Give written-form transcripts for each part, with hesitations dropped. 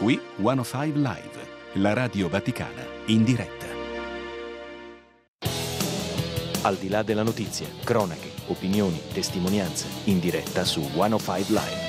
Qui 105 Live, la radio vaticana in diretta. Al di là della notizia, cronache, opinioni, testimonianze, in diretta su 105 Live.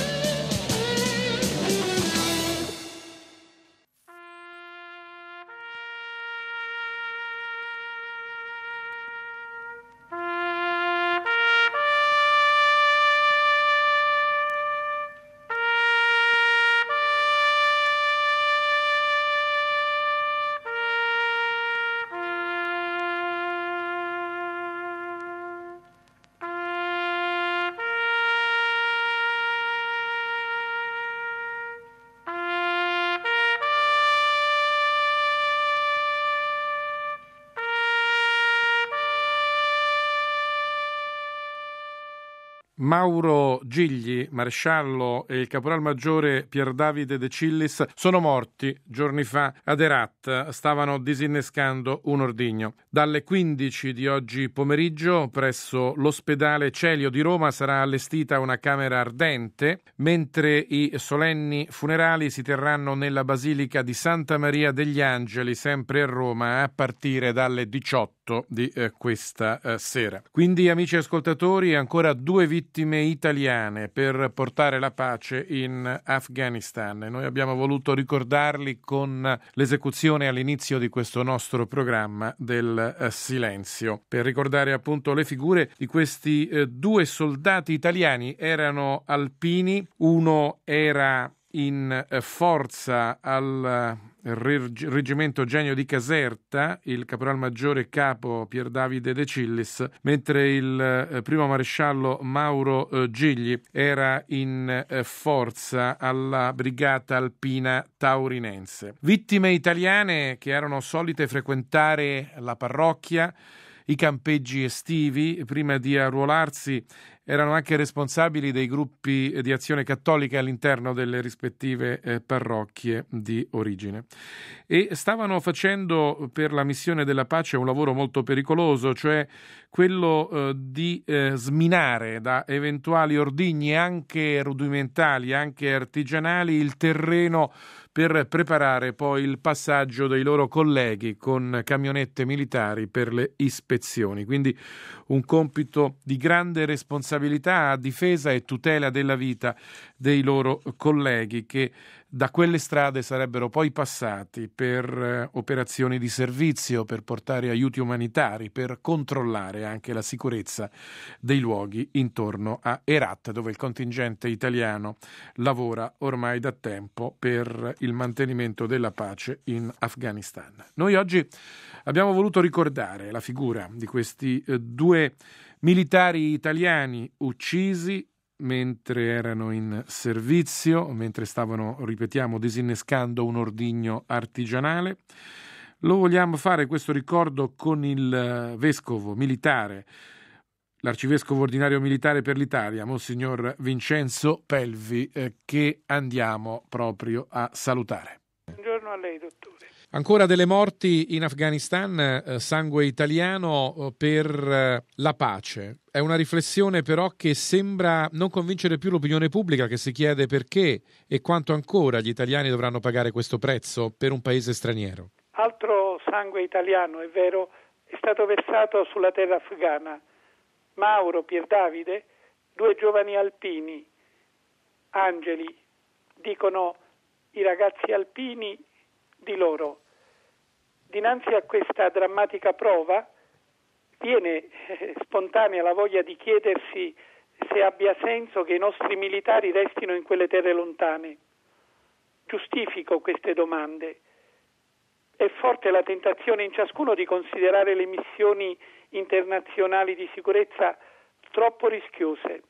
Mauro Gigli, maresciallo, e il caporalmaggiore Pier Davide De Cillis sono morti giorni fa ad Herat. Stavano disinnescando un ordigno. Dalle 15 di oggi pomeriggio presso l'ospedale Celio di Roma sarà allestita una camera ardente, mentre i solenni funerali si terranno nella Basilica di Santa Maria degli Angeli, sempre a Roma, a partire dalle 18 di questa sera. Quindi, amici ascoltatori, ancora 2 vittime italiane per portare la pace in Afghanistan. Noi abbiamo voluto ricordarli con l'esecuzione all'inizio di questo nostro programma del silenzio, per ricordare appunto le figure di questi 2 soldati italiani. Erano alpini, uno era in forza al reggimento Genio di Caserta, il caporalmaggiore capo Pier Davide De Cillis, mentre il primo maresciallo Mauro Gigli era in forza alla brigata alpina taurinense. Vittime italiane che erano solite frequentare la parrocchia, i campeggi estivi. Prima di arruolarsi erano anche responsabili dei gruppi di azione cattolica all'interno delle rispettive parrocchie di origine, e stavano facendo per la missione della pace un lavoro molto pericoloso, cioè quello di sminare da eventuali ordigni anche rudimentali, anche artigianali, il terreno per preparare poi il passaggio dei loro colleghi con camionette militari per le ispezioni. Quindi un compito di grande responsabilità a difesa e tutela della vita dei loro colleghi, che da quelle strade sarebbero poi passati per operazioni di servizio, per portare aiuti umanitari, per controllare anche la sicurezza dei luoghi intorno a Herat, dove il contingente italiano lavora ormai da tempo per il mantenimento della pace in Afghanistan. Noi oggi abbiamo voluto ricordare la figura di questi 2 militari italiani uccisi mentre erano in servizio, mentre stavano, ripetiamo, disinnescando un ordigno artigianale. Lo vogliamo fare questo ricordo con il vescovo militare, l'arcivescovo ordinario militare per l'Italia, Monsignor Vincenzo Pelvi, che andiamo proprio a salutare. Buongiorno a lei, dottore. Ancora delle morti in Afghanistan, sangue italiano per la pace. È una riflessione però che sembra non convincere più l'opinione pubblica, che si chiede perché e quanto ancora gli italiani dovranno pagare questo prezzo per un paese straniero. Altro sangue italiano, è vero, è stato versato sulla terra afghana. Mauro, Pier Davide, 2 giovani alpini, angeli, dicono i ragazzi alpini di loro. Dinanzi a questa drammatica prova viene spontanea la voglia di chiedersi se abbia senso che i nostri militari restino in quelle terre lontane. Giustifico queste domande. È forte la tentazione in ciascuno di considerare le missioni internazionali di sicurezza troppo rischiose,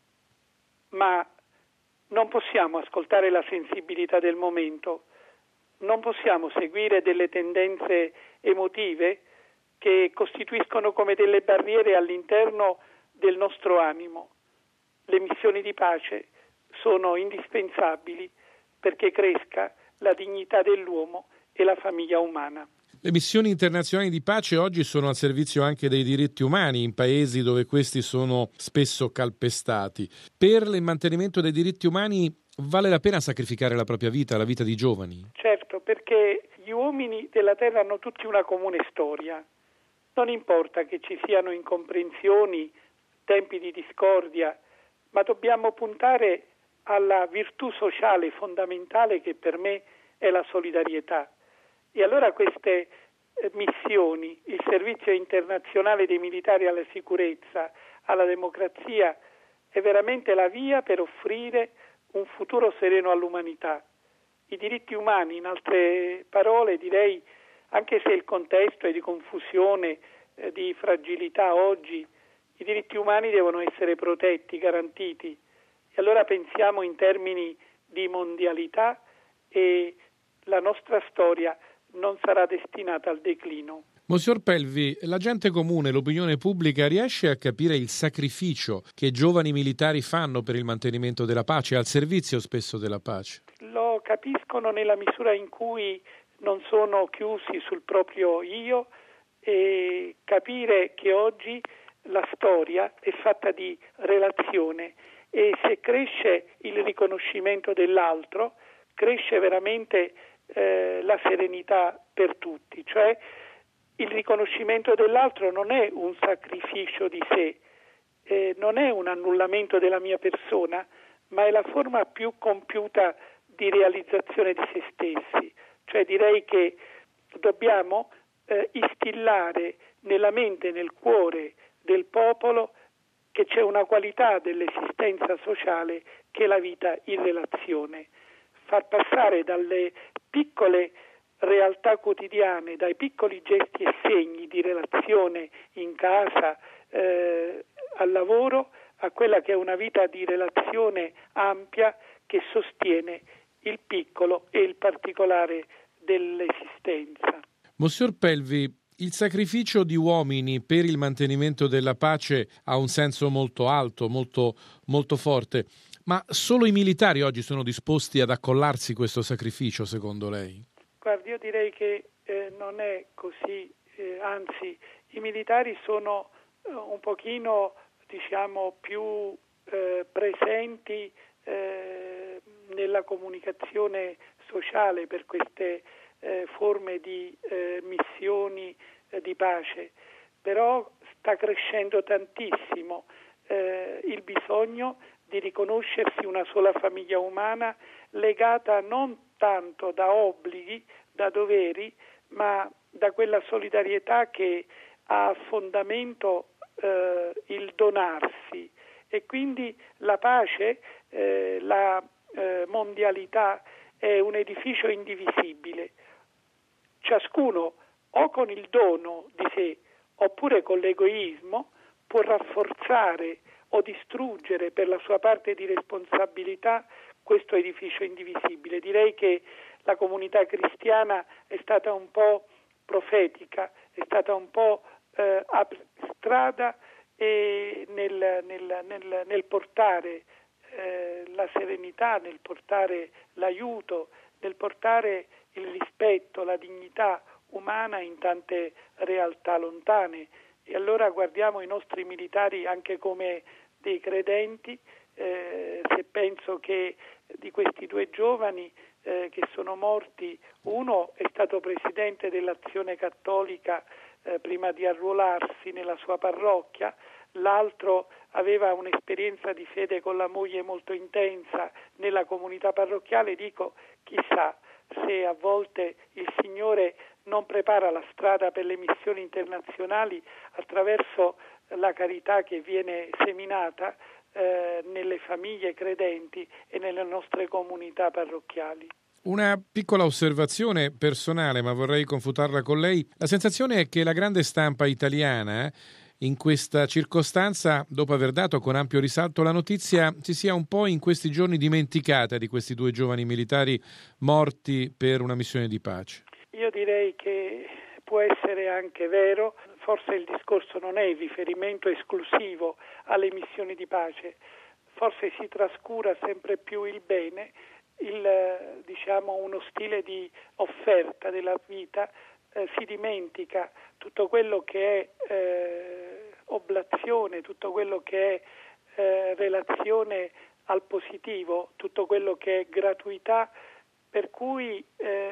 ma non possiamo ascoltare la sensibilità del momento. Non possiamo seguire delle tendenze emotive che costituiscono come delle barriere all'interno del nostro animo. Le missioni di pace sono indispensabili perché cresca la dignità dell'uomo e la famiglia umana. Le missioni internazionali di pace oggi sono al servizio anche dei diritti umani in paesi dove questi sono spesso calpestati. Per il mantenimento dei diritti umani vale la pena sacrificare la propria vita, la vita di giovani? Certo, perché gli uomini della terra hanno tutti una comune storia. Non importa che ci siano incomprensioni, tempi di discordia, ma dobbiamo puntare alla virtù sociale fondamentale che per me è la solidarietà. E allora queste missioni, il servizio internazionale dei militari alla sicurezza, alla democrazia, è veramente la via per offrire un futuro sereno all'umanità. I diritti umani, in altre parole, direi, anche se il contesto è di confusione, di fragilità oggi, i diritti umani devono essere protetti, garantiti. E allora pensiamo in termini di mondialità e la nostra storia non sarà destinata al declino. Monsignor Pelvi, la gente comune, l'opinione pubblica riesce a capire il sacrificio che giovani militari fanno per il mantenimento della pace, al servizio spesso della pace? Lo capiscono nella misura in cui non sono chiusi sul proprio io e capire che oggi la storia è fatta di relazione e se cresce il riconoscimento dell'altro, cresce veramente la serenità per tutti, cioè il riconoscimento dell'altro non è un sacrificio di sé, non è un annullamento della mia persona, ma è la forma più compiuta di realizzazione di se stessi. Cioè direi che dobbiamo instillare nella mente e nel cuore del popolo che c'è una qualità dell'esistenza sociale che è la vita in relazione. Far passare dalle piccole realtà quotidiane, dai piccoli gesti e segni di relazione in casa, al lavoro, a quella che è una vita di relazione ampia che sostiene il piccolo e il particolare dell'esistenza. Monsignor Pelvi, il sacrificio di uomini per il mantenimento della pace ha un senso molto alto, molto forte, ma solo i militari oggi sono disposti ad accollarsi questo sacrificio, secondo lei? Guardi, io direi che non è così, anzi i militari sono un pochino, più presenti nella comunicazione sociale per queste forme di missioni di pace, però sta crescendo tantissimo il bisogno di riconoscersi una sola famiglia umana legata non tanto da obblighi, da doveri, ma da quella solidarietà che ha a fondamento il donarsi e quindi la pace, la mondialità è un edificio indivisibile. Ciascuno o con il dono di sé oppure con l'egoismo può rafforzare o distruggere per la sua parte di responsabilità questo edificio indivisibile. Direi che la comunità cristiana è stata un po' profetica, è stata un po' strada nel portare la serenità, nel portare l'aiuto, nel portare il rispetto, la dignità umana in tante realtà lontane. E allora guardiamo i nostri militari anche come dei credenti, se penso che di questi due giovani che sono morti, uno è stato presidente dell'Azione Cattolica prima di arruolarsi nella sua parrocchia, l'altro aveva un'esperienza di fede con la moglie molto intensa nella comunità parrocchiale. Dico, chissà se a volte il Signore non prepara la strada per le missioni internazionali attraverso la carità che viene seminata nelle famiglie credenti e nelle nostre comunità parrocchiali. Una piccola osservazione personale, ma vorrei confutarla con lei. La sensazione è che la grande stampa italiana in questa circostanza, dopo aver dato con ampio risalto la notizia, si sia un po' in questi giorni dimenticata di questi due giovani militari morti per una missione di pace. Io direi che può essere anche vero, forse il discorso non è il riferimento esclusivo alle missioni di pace, forse si trascura sempre più il bene, uno stile di offerta della vita, si dimentica tutto quello che è oblazione, tutto quello che è relazione al positivo tutto quello che è gratuità, per cui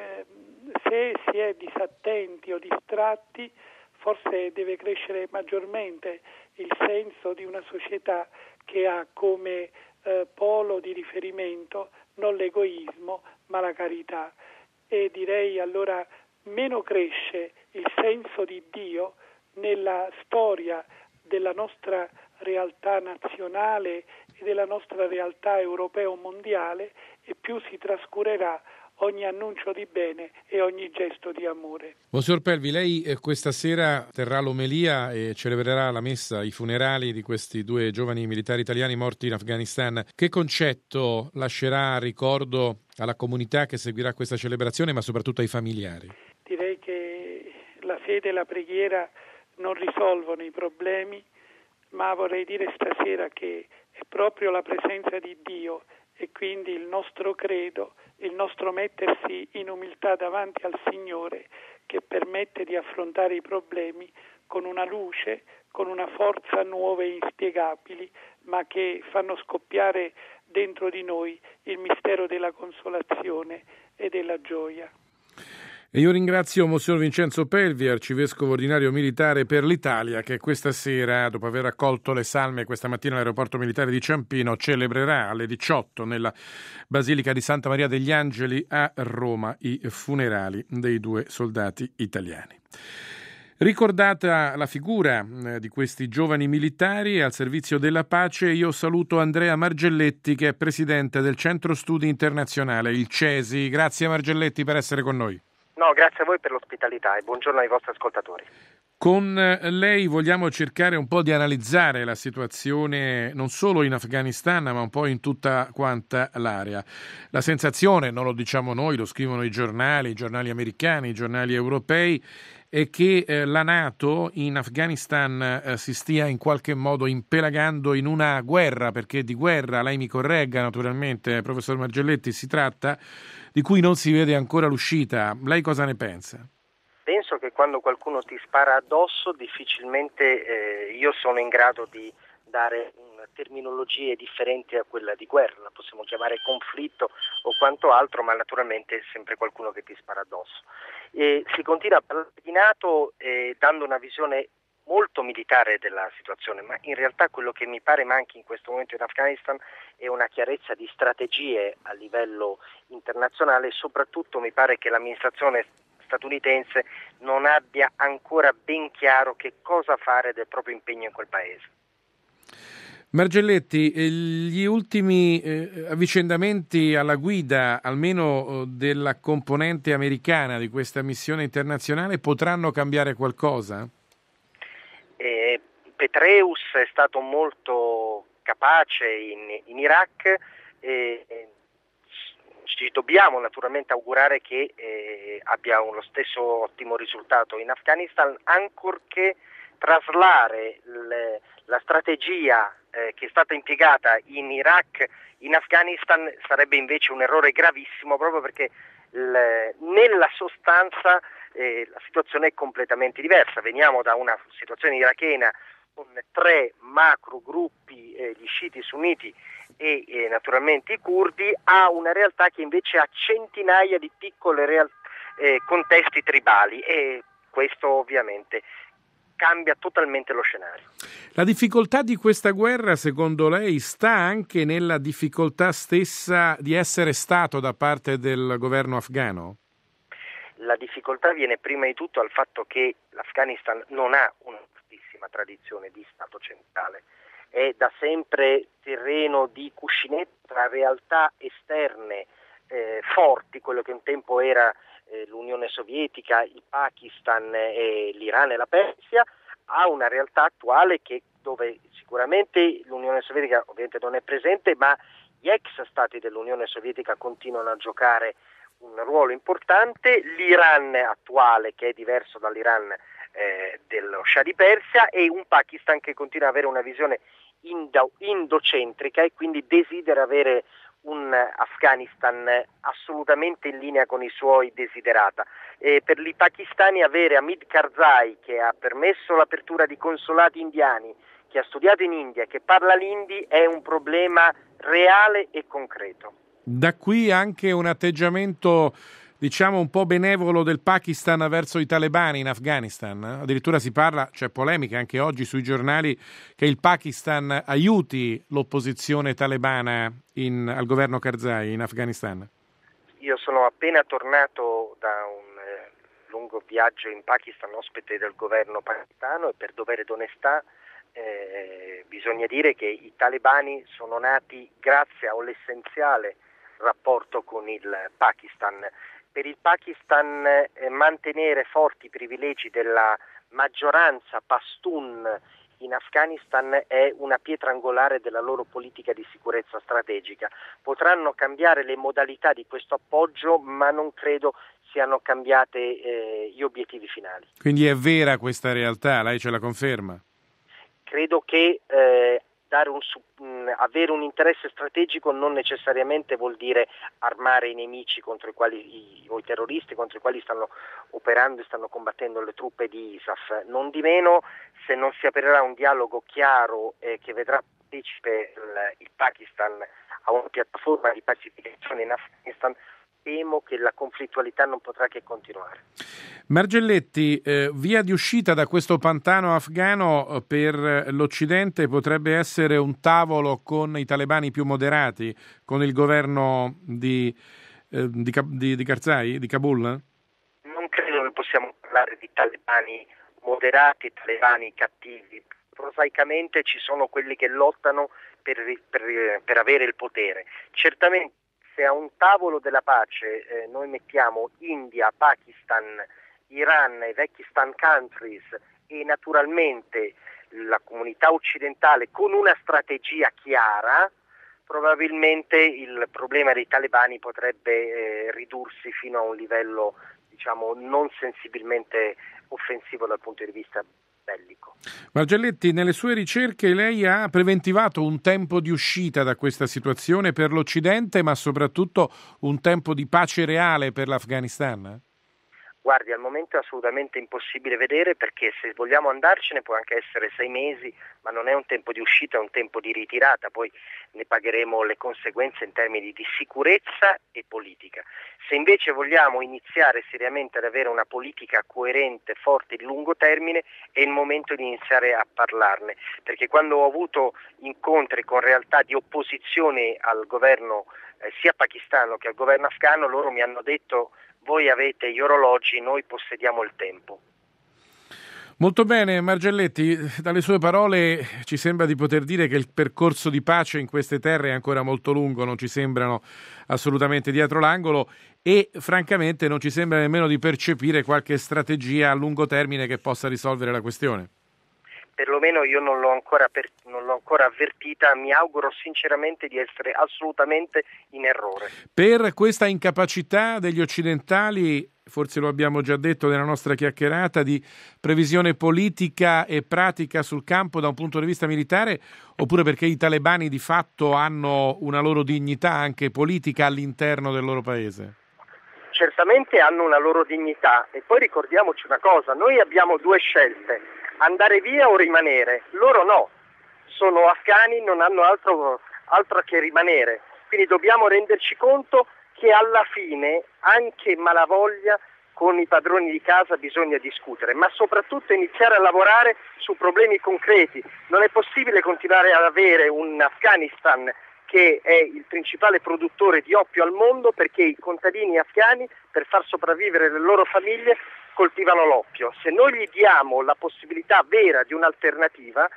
se si è disattenti o distratti, forse deve crescere maggiormente il senso di una società che ha come polo di riferimento non l'egoismo ma la carità. E direi allora meno cresce il senso di Dio nella storia della nostra realtà nazionale e della nostra realtà europeo-mondiale, e più si trascurerà ogni annuncio di bene e ogni gesto di amore. Monsignor Pelvi, lei questa sera terrà l'omelia e celebrerà la messa, i funerali di questi 2 giovani militari italiani morti in Afghanistan. Che concetto lascerà a ricordo alla comunità che seguirà questa celebrazione, ma soprattutto ai familiari? Direi che la fede e la preghiera non risolvono i problemi, ma vorrei dire stasera che è proprio la presenza di Dio e quindi il nostro credo, il nostro mettersi in umiltà davanti al Signore, che permette di affrontare i problemi con una luce, con una forza nuove e inspiegabili, ma che fanno scoppiare dentro di noi il mistero della consolazione e della gioia. E io ringrazio Monsignor Vincenzo Pelvi, arcivescovo ordinario militare per l'Italia, che questa sera, dopo aver accolto le salme questa mattina all'aeroporto militare di Ciampino, celebrerà alle 18 nella Basilica di Santa Maria degli Angeli a Roma i funerali dei 2 soldati italiani. Ricordata la figura di questi giovani militari al servizio della pace, io saluto Andrea Margelletti, che è presidente del Centro Studi Internazionale, il CESI. Grazie Margelletti per essere con noi. No, grazie a voi per l'ospitalità e buongiorno ai vostri ascoltatori. Con lei vogliamo cercare un po' di analizzare la situazione non solo in Afghanistan, ma un po' in tutta quanta l'area. La sensazione, non lo diciamo noi, lo scrivono i giornali americani, i giornali europei, è che la NATO in Afghanistan si stia in qualche modo impelagando in una guerra, perché di guerra, lei mi corregga naturalmente, professor Margelletti, si tratta, di cui non si vede ancora l'uscita. Lei cosa ne pensa? Penso che quando qualcuno ti spara addosso difficilmente io sono in grado di dare terminologie differenti a quella di guerra, la possiamo chiamare conflitto o quanto altro, ma naturalmente è sempre qualcuno che ti spara addosso. Si continua a parlare di NATO dando una visione molto militare della situazione, ma in realtà quello che mi pare manchi in questo momento in Afghanistan è una chiarezza di strategie a livello internazionale e soprattutto mi pare che l'amministrazione statunitense non abbia ancora ben chiaro che cosa fare del proprio impegno in quel paese. Margelletti, gli ultimi avvicendamenti alla guida, almeno della componente americana di questa missione internazionale, potranno cambiare qualcosa? Petraeus è stato molto capace in Iraq ci dobbiamo naturalmente augurare che abbia lo stesso ottimo risultato in Afghanistan, ancorché traslare la strategia che è stata impiegata in Iraq in Afghanistan sarebbe invece un errore gravissimo, proprio perché nella sostanza la situazione è completamente diversa. Veniamo da una situazione irachena con 3 macro gruppi, gli sciiti, i sunniti e naturalmente i curdi, a una realtà che invece ha centinaia di piccole contesti tribali, e questo ovviamente cambia totalmente lo scenario. La difficoltà di questa guerra, secondo lei, sta anche nella difficoltà stessa di essere Stato da parte del governo afghano? La difficoltà viene prima di tutto dal fatto che l'Afghanistan non ha una fortissima tradizione di Stato centrale. È da sempre terreno di cuscinetto tra realtà esterne forti, quello che un tempo era l'Unione Sovietica, il Pakistan, l'Iran e la Persia, a una realtà attuale dove sicuramente l'Unione Sovietica ovviamente non è presente, ma gli ex stati dell'Unione Sovietica continuano a giocare un ruolo importante, l'Iran attuale che è diverso dall'Iran dello Shah di Persia, e un Pakistan che continua ad avere una visione indocentrica e quindi desidera avere un Afghanistan assolutamente in linea con i suoi desiderata. Per i pakistani avere Hamid Karzai, che ha permesso l'apertura di consolati indiani, che ha studiato in India, che parla l'indi, è un problema reale e concreto. Da qui anche un atteggiamento, diciamo, un po' benevolo del Pakistan verso i talebani in Afghanistan. Addirittura si parla, c'è polemica anche oggi sui giornali, che il Pakistan aiuti l'opposizione talebana al governo Karzai in Afghanistan. Io sono appena tornato da un lungo viaggio in Pakistan, ospite del governo pakistano, e per dovere d'onestà bisogna dire che i talebani sono nati grazie a un essenziale rapporto con il Pakistan. Per il Pakistan mantenere forti i privilegi della maggioranza Pashtun in Afghanistan è una pietra angolare della loro politica di sicurezza strategica. Potranno cambiare le modalità di questo appoggio, ma non credo siano cambiate gli obiettivi finali. Quindi è vera questa realtà, lei ce la conferma? Credo che avere un interesse strategico non necessariamente vuol dire armare i nemici contro i quali i terroristi contro i quali stanno operando e stanno combattendo le truppe di ISAF. Non di meno, se non si aprirà un dialogo chiaro che vedrà partecipe il Pakistan a una piattaforma di pacificazione in Afghanistan, temo che la conflittualità non potrà che continuare. Margelletti, via di uscita da questo pantano afghano per l'Occidente potrebbe essere un tavolo con i talebani più moderati, con il governo di Karzai, di Kabul? Non credo che possiamo parlare di talebani moderati e talebani cattivi. Prosaicamente ci sono quelli che lottano per avere il potere. Certamente se a un tavolo della pace noi mettiamo India, Pakistan, Iran, i vecchi Stan countries e naturalmente la comunità occidentale con una strategia chiara, probabilmente il problema dei talebani potrebbe ridursi fino a un livello, diciamo, non sensibilmente offensivo dal punto di vista bellico. Margelletti, nelle sue ricerche lei ha preventivato un tempo di uscita da questa situazione per l'Occidente, ma soprattutto un tempo di pace reale per l'Afghanistan? Guardi, al momento è assolutamente impossibile vedere, perché se vogliamo andarcene può anche essere 6 mesi, ma non è un tempo di uscita, è un tempo di ritirata, poi ne pagheremo le conseguenze in termini di sicurezza e politica. Se invece vogliamo iniziare seriamente ad avere una politica coerente, forte di lungo termine, è il momento di iniziare a parlarne, perché quando ho avuto incontri con realtà di opposizione al governo sia pakistano che al governo afghano, loro mi hanno detto: voi avete gli orologi, noi possediamo il tempo. Molto bene, Margelletti, dalle sue parole ci sembra di poter dire che il percorso di pace in queste terre è ancora molto lungo, non ci sembrano assolutamente dietro l'angolo e francamente non ci sembra nemmeno di percepire qualche strategia a lungo termine che possa risolvere la questione. Perlomeno io non l'ho ancora avvertita, mi auguro sinceramente di essere assolutamente in errore. Per questa incapacità degli occidentali, forse lo abbiamo già detto nella nostra chiacchierata, di previsione politica e pratica sul campo da un punto di vista militare, oppure perché i talebani di fatto hanno una loro dignità anche politica all'interno del loro paese? Certamente hanno una loro dignità, e poi ricordiamoci una cosa, noi abbiamo 2 scelte: andare via o rimanere. Loro no, sono afghani, non hanno altro che rimanere, quindi dobbiamo renderci conto che alla fine anche malavoglia con i padroni di casa bisogna discutere, ma soprattutto iniziare a lavorare su problemi concreti. Non è possibile continuare ad avere un Afghanistan che è il principale produttore di oppio al mondo, perché i contadini afghani, per far sopravvivere le loro famiglie, coltivano l'oppio. Se noi gli diamo la possibilità vera di un'alternativa,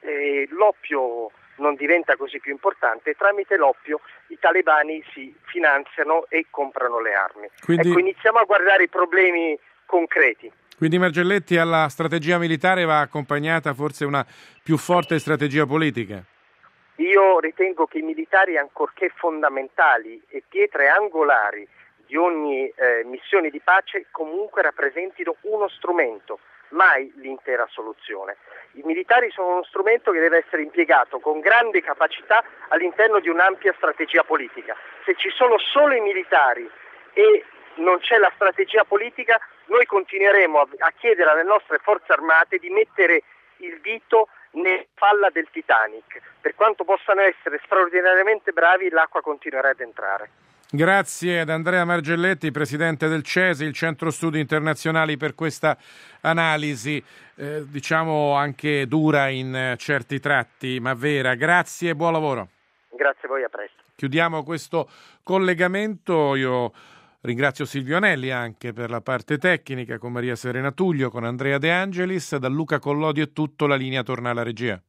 l'oppio non diventa così più importante, e tramite l'oppio i talebani si finanziano e comprano le armi. Quindi, ecco, iniziamo a guardare i problemi concreti. Quindi, Margelletti, alla strategia militare va accompagnata forse una più forte strategia politica? Io ritengo che i militari, ancorché fondamentali e pietre angolari di ogni missione di pace, comunque rappresentino uno strumento, mai l'intera soluzione. I militari sono uno strumento che deve essere impiegato con grande capacità all'interno di un'ampia strategia politica. Se ci sono solo i militari e non c'è la strategia politica, noi continueremo a chiedere alle nostre forze armate di mettere il dito nella falla del Titanic. Per quanto possano essere straordinariamente bravi, l'acqua continuerà ad entrare. Grazie ad Andrea Margelletti, presidente del CESI, il Centro Studi Internazionali, per questa analisi, diciamo anche dura in certi tratti, ma vera. Grazie e buon lavoro. Grazie a voi, a presto. Chiudiamo questo collegamento. Io ringrazio Silvio Anelli anche per la parte tecnica, con Maria Serena Tullio, con Andrea De Angelis. Da Luca Collodi è tutto, la linea torna alla regia.